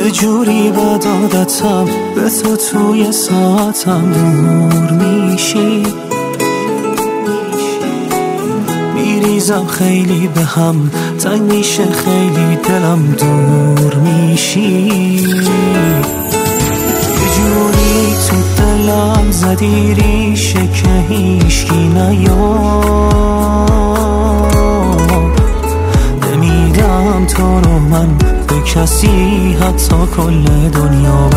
یه جوری بد عادتم به تو توی ساعتم دور میشی، میریزم خیلی به هم، تنگ میشه خیلی دلم، دور میشی. یه جوری تو دلم زدی ریشه که هیچکی نیاد، نمیدم تو رو من به کسی حتی کل دنیا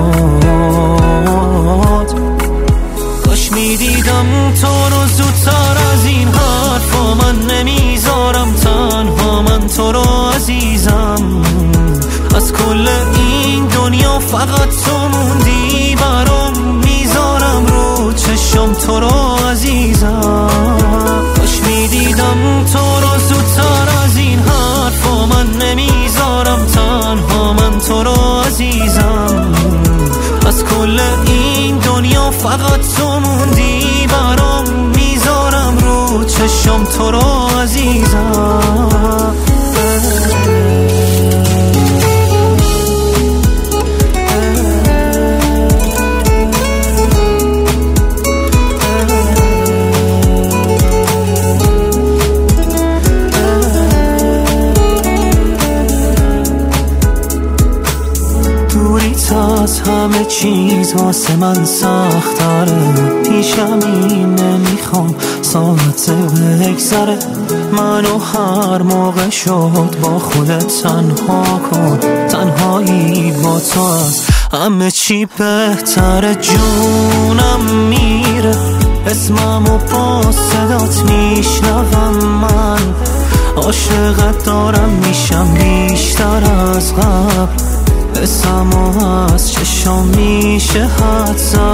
بخواد. کاش میدیدم تو رو زودتر از این حرفا، من نمیذارم تنها من تو رو عزیزم، از کل این دنیا فقط تو موندی برام، میذارم رو چشم تو رو عزیزم. کاش میدیدم تو رو زودتر از این حرفا، من نمیذارم تنها من تو رو عزیزم، از کل این دنیا فقط تو موندی برام، میذارم رو چشم تو رو عزیزم. از همه چیز واسه من سخت‌تره، پیشم این نمیخوام ساعت بگذره، منو هر موقع شد با خودت تنها کن، تنهایی با تو از همه چی بهتره، جونم میره اسممو با صدات میشنوم، من عاشقت دارم میشم بیشتر از قبل، اسم و از چشم میشه حد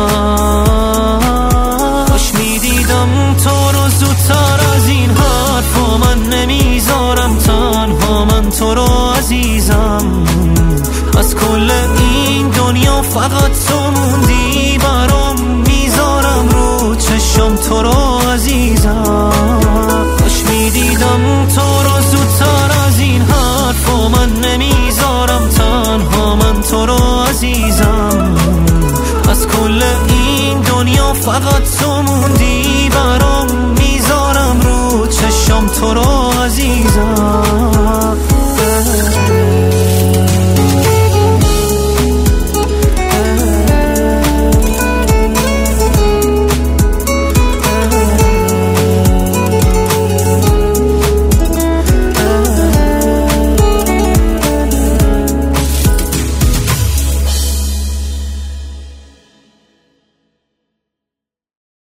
زد. کاش میدیدم تو رو زودتر از این حرفا، من نمیذارم تنها من تو رو عزیزم، از کل این دنیا فقط تو موندی برام، میذارم رو چشم تو رو عزیزم. کاش میدیدم تو رو زودتر از این حرفا، من نمیذارم تنها من تو رو عزیزم، از کل این دنیا فقط تو موندی برام، میذارم رو چشم تو رو عزیزم.